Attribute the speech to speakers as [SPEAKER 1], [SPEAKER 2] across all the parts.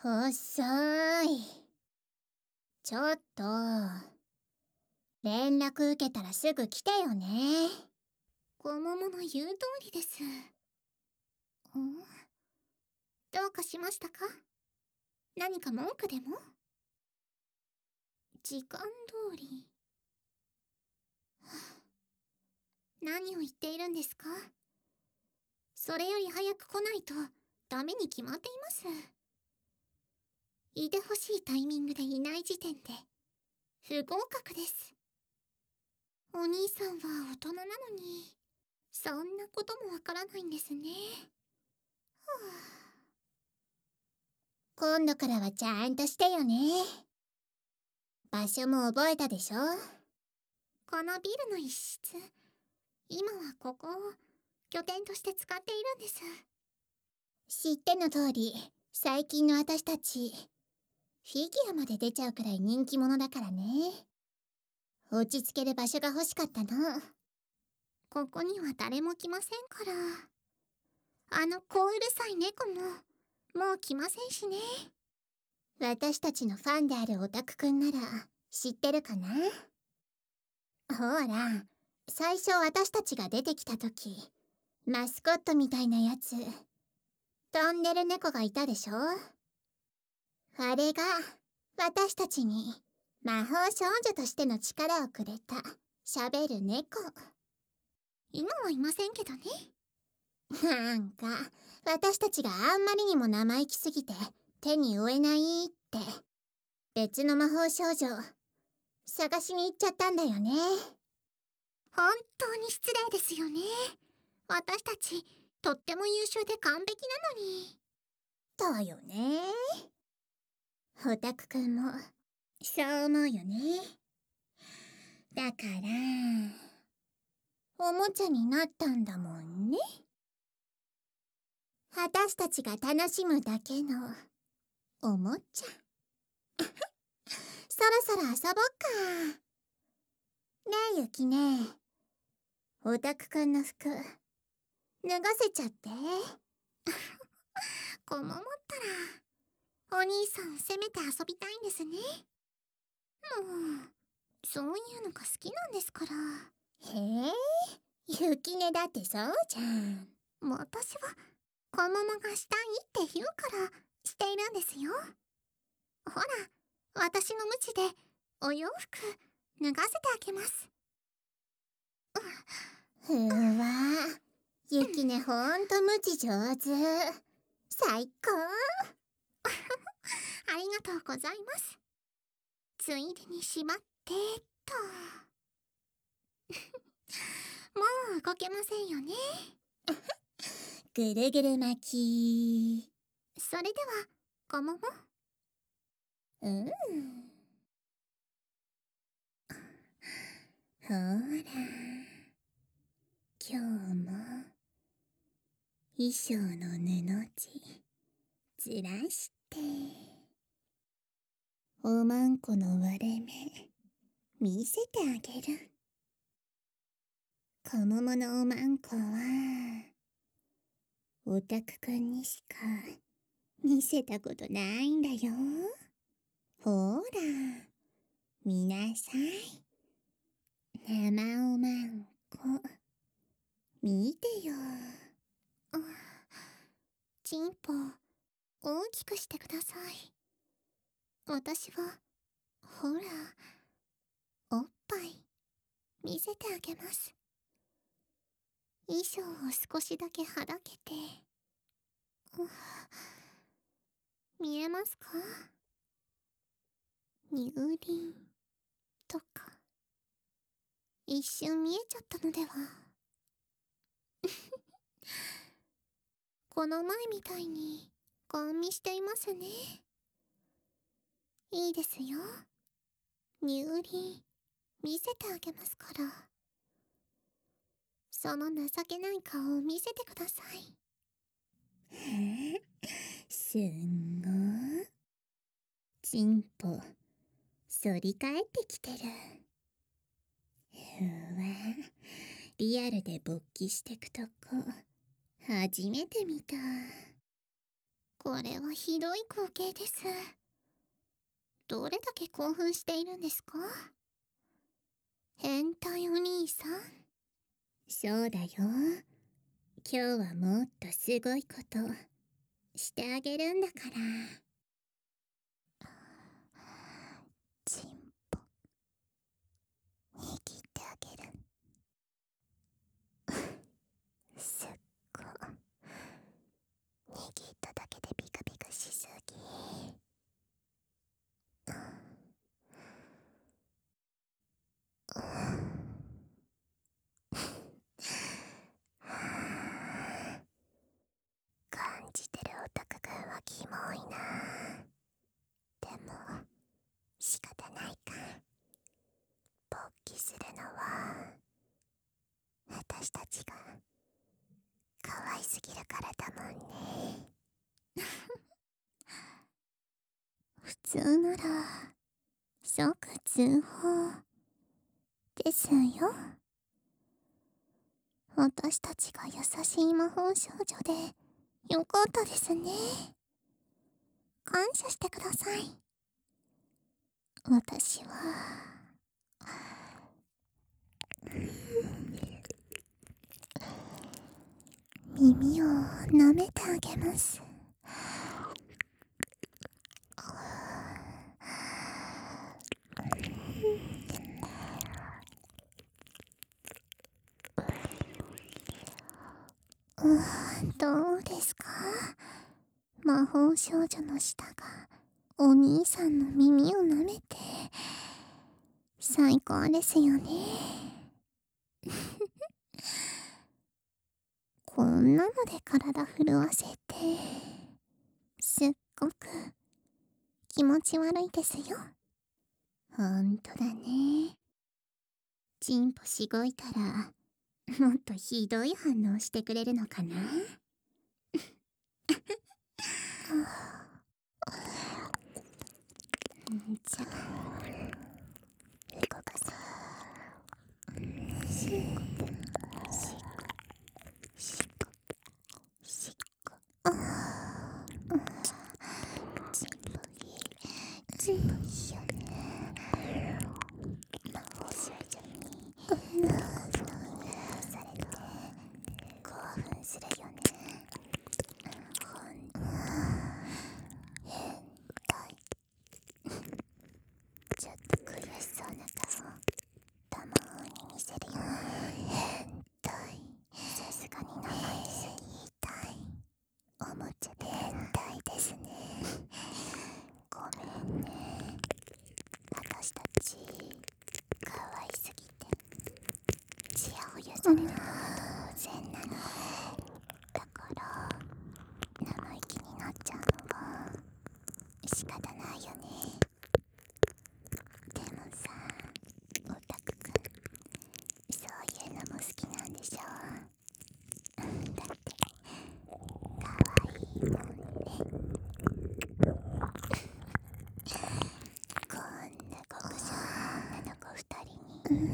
[SPEAKER 1] 遅い。ちょっと、連絡受けたらすぐ来てよね。
[SPEAKER 2] こももの言う通りです。どうかしましたか？何か文句でも？時間通り。何を言っているんですか？それより早く来ないとダメに決まっています。いてほしいタイミングでいない時点で不合格です。お兄さんは大人なのにそんなこともわからないんですね。
[SPEAKER 1] 今度からはちゃんとしてよね。場所も覚えたでしょ？
[SPEAKER 2] このビルの一室、今はここを拠点として使っているんです。
[SPEAKER 1] 知っての通り、最近の私たち、フィギュアまで出ちゃうくらい人気者だからね。落ち着ける場所が欲しかったの。
[SPEAKER 2] ここには誰も来ませんから。あの子うるさい猫ももう来ませんしね。
[SPEAKER 1] 私たちのファンであるオタクくんなら知ってるかな？ほら、最初私たちが出てきた時、マスコットみたいなやつ、飛んでる猫がいたでしょ？あれが私たちに魔法少女としての力をくれた喋る猫。
[SPEAKER 2] 今はいませんけどね。
[SPEAKER 1] なんか私たちがあんまりにも生意気すぎて手に負えないって別の魔法少女探しに行っちゃったんだよね。
[SPEAKER 2] 本当に失礼ですよね。私たちとっても優秀で完璧なのに。
[SPEAKER 1] だよね。オタクくんもそう思うよね。だからおもちゃになったんだもんね。私たちが楽しむだけのおもちゃ。そろそろ遊ぼっか。ねえゆきね、オタクくんの服脱がせちゃって。
[SPEAKER 2] こももったらお兄さんせめて遊びたいんですね。もうそういうのが好きなんですから。
[SPEAKER 1] へえ、ゆきねだってそうじゃん。
[SPEAKER 2] 私はこももがしたいって言うからしているんですよ。ほら、私の無知でお洋服脱がせてあげます。
[SPEAKER 1] ふわ、ゆきねほんと無知上手。最高。
[SPEAKER 2] ありがとうございます。ついでにしまってと。もう動けませんよね。
[SPEAKER 1] ぐるぐる巻き。
[SPEAKER 2] それではこもも。
[SPEAKER 1] うん。ほら、今日も衣装の布地ずらしておまんこの割れ目見せてあげる。こもものおまんこはオタクくんにしか見せたことないんだよ。ほら見なさい。生おまんこ見てよ。
[SPEAKER 2] チンポ大きくしてください。私はほらおっぱい見せてあげます。衣装を少しだけはだけて。見えますか？乳輪とか一瞬見えちゃったのでは。この前みたいにガン見していますね。いいですよ。乳輪見せてあげますから。その情けない顔を見せてください。
[SPEAKER 1] すんごー。チンポ反り返ってきてる。うわ、リアルで勃起してくとこ初めて見た。
[SPEAKER 2] これはひどい光景です。どれだけ興奮しているんですか？変態お兄さん。
[SPEAKER 1] そうだよ。今日はもっとすごいことしてあげるんだから。チンポ握ってあげる。すっご握っただけでビクビクしすぎ。感じてるオタクくんはキモいな。でも仕方ないか。勃起するのは私たちが可愛すぎるからだもんね。普通なら即通報ですよ。私たちが優しい魔法少女でよかったですね。感謝してください。私は耳を舐めてあげます。どうですか？魔法少女の舌がお兄さんの耳を舐めて最高ですよね。こんなので体震わせてすっごく気持ち悪いですよ。ほんとだね。チンポしごいたらもっとひどい反応してくれるのかな。じゃあ動かそう。しっこしっこしっこしっこ。チンポいい。チンポいいよね。魔法少女にされて興奮するよね。ほんと変態。ちょっと悔しそうな顔たまに見せるよね。変態。さすがに名前すぎ。言いたい。おもちゃで変態ですね。ごめんね。私たち可愛すぎてちやほやされるのが当然なの。だから生意気になっちゃうのは仕方ないよね。でもさ、オタクくんそういうのも好きなんでしょ。だって可愛いもんね。こんな極上の女の子2人に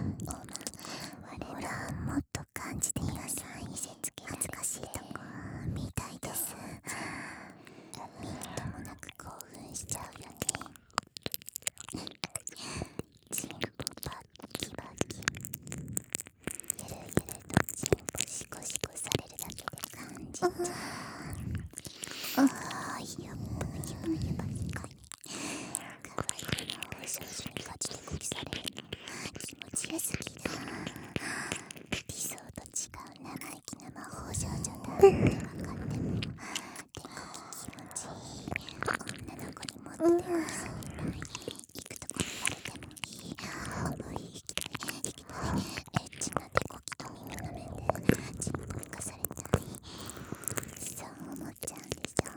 [SPEAKER 1] ほら、もっと感じてください。見せつけ恥ずかしいとこ見たいです。みっともなく興奮しちゃうよね。チンポバッキバキ、ゆるゆるとチンポシコシコされるだけで感じちゃう。やっぱかい。可愛い魔法少女にガチでこきされるの気持ちよすぎる。理想と違う生意気な魔法少女だって分かっても手こき気持ちいい。女の子にもっと手こきされたい。行くとこ言われてもいい。重い行きたいエッチな手こきと耳の面でチンポ浮かされたい。そう思っちゃうんでしょ。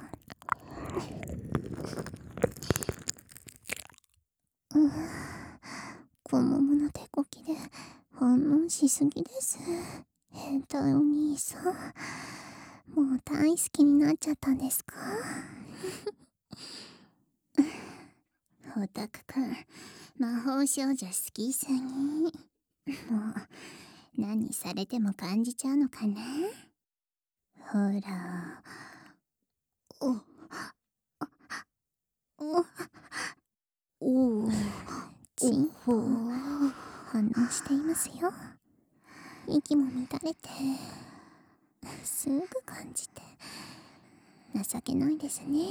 [SPEAKER 1] 小桃の手こきで反応しすぎです。変態お兄さん、もう大好きになっちゃったんですか？オタクくん、魔法少女好きすぎ。もう何されても感じちゃうのかな。ほら、お
[SPEAKER 2] 反応していますよ。息も乱れてすぐ感じて情けないですね。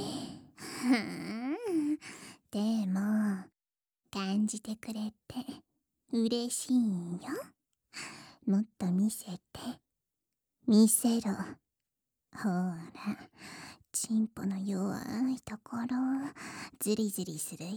[SPEAKER 1] でも感じてくれて嬉しいんよ。もっと見せて、見せろ。ほら、チンポの弱いところズリズリするよ。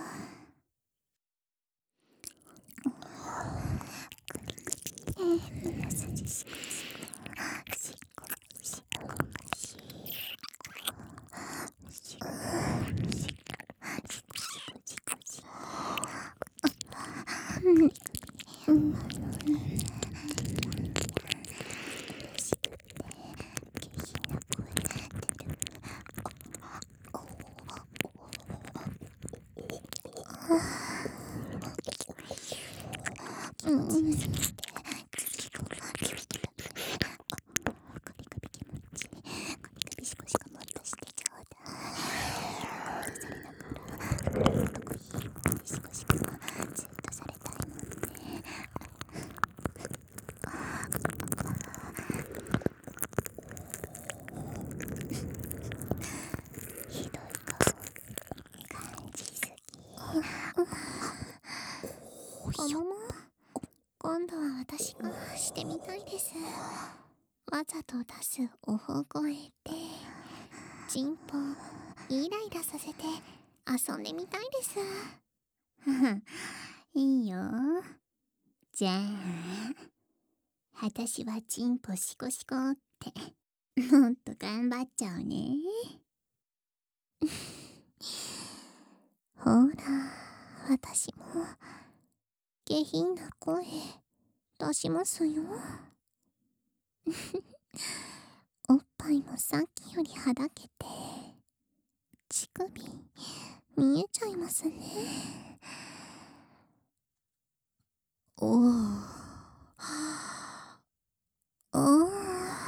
[SPEAKER 2] 今度は私がしてみたいです。わざと出すおほ声でチンポイライラさせて遊んでみたいです。
[SPEAKER 1] いいよ。じゃあ私はチンポシコシコってもっと頑張っちゃうね。
[SPEAKER 2] ほら、私も下品な声出しますよ。おっぱいもさっきよりはだけて乳首見えちゃいますね。おーおー、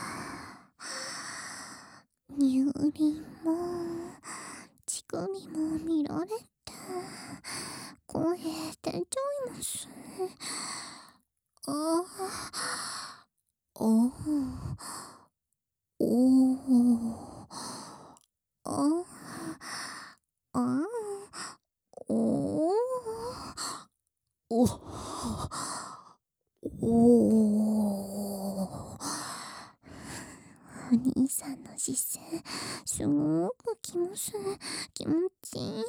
[SPEAKER 2] 乳輪も乳首も見られて声出ちゃいます。あーおーおーああおーおお兄さんの視線すごく気持ちいい。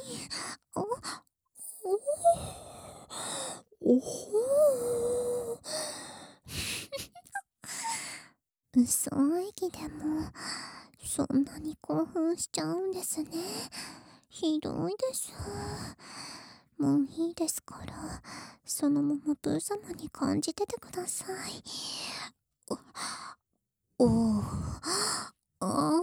[SPEAKER 2] おほ嘘息でもそんなに興奮しちゃうんですね。ひどいです。もういいですからそのままブー様に感じててください。おあ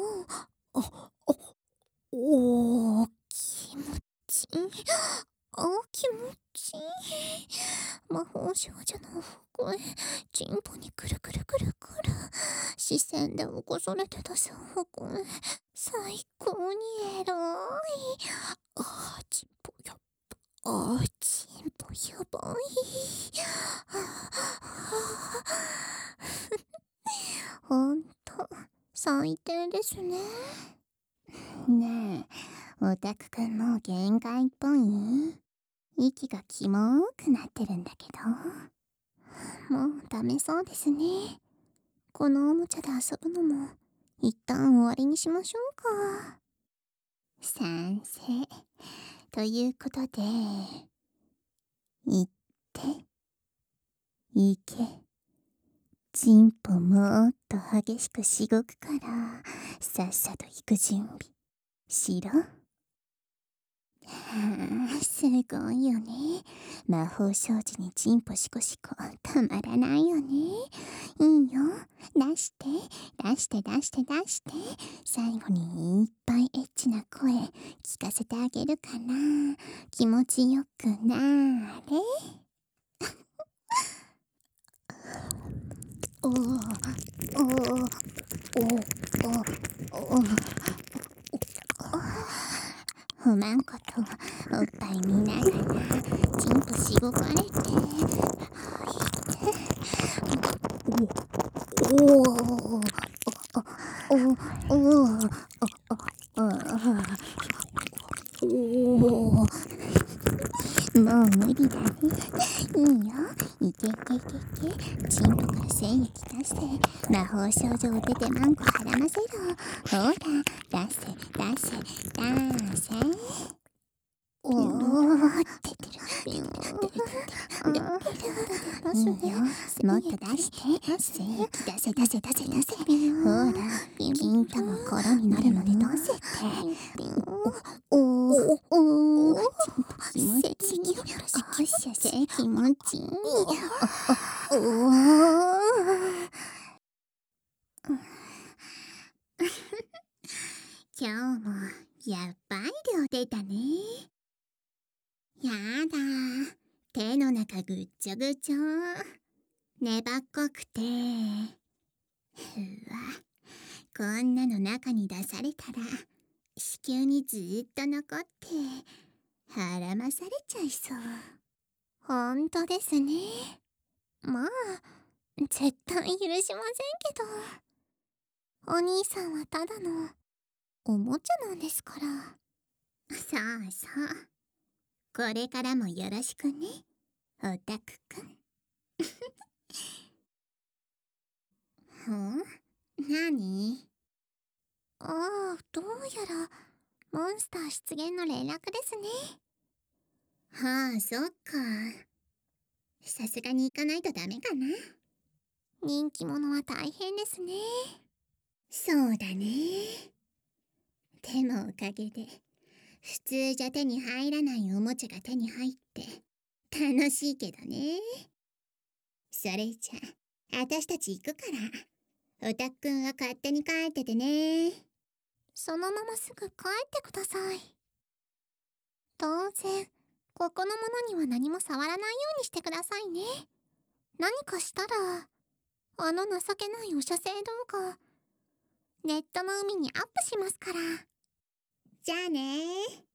[SPEAKER 2] お気持ちいい。気持ちいい。魔法少女の声チンポにくるくるくるくる視線で起こされて出す声最高にエロい。チンポやばチンポやばい。ほんと最低ですね。
[SPEAKER 1] ねえ、オタクくんも限界っぽい？息がキモくなってるんだけ
[SPEAKER 2] ど。もうダメそうですね。このおもちゃで遊ぶのも一旦終わりにしましょうか。
[SPEAKER 1] 賛成。ということで、行って、行け。チンポもっと激しくしごくから、さっさと行く準備しろ。すごいよね。魔法少女にチンポシコシコたまらないよね。いいよ。出して出して出して出して。最後にいっぱいエッチな声聞かせてあげるかな。気持ちよくなーれ。おーおーおーおーおーほおまんことおっぱい見ながらチンポしごかれておおおおおおもう無理だね。いいよ、いけいけいけいけ。チンポから精液出して魔法少女を出てマンコはらませろ。ほら出せ出せ出せ。おお、出てる出てるいいよ、もっと出して精液出せ出せ出せ出せ。ほら金玉空になるまで出せって。おおおお気持ちいい。おっしゃせ気持ちいい。おお今日もやっぱり量出たね。やだ、手の中ぐっちょぐちょ。粘っこくて。うわ、こんなの中に出されたら子宮にずーっと残ってはらまされちゃいそう。ほんとですね。まあ絶対許しませんけど。お兄さんはただのおもちゃなんですから。そうそう、これからもよろしくね、オタクくん。なに？ああ、どうやらモンスター出現の連絡ですね。はあ、そっか。さすがに行かないとダメかな。人気者は大変ですね。そうだね。でもおかげで普通じゃ手に入らないおもちゃが手に入って楽しいけどね。それじゃ私たち行くから、オタくんは勝手に帰っててね。そのまますぐ帰ってください。当然ここのものには何も触らないようにしてくださいね。何かしたらあの情けないお射精動画ネットの海にアップしますから。じゃあねー。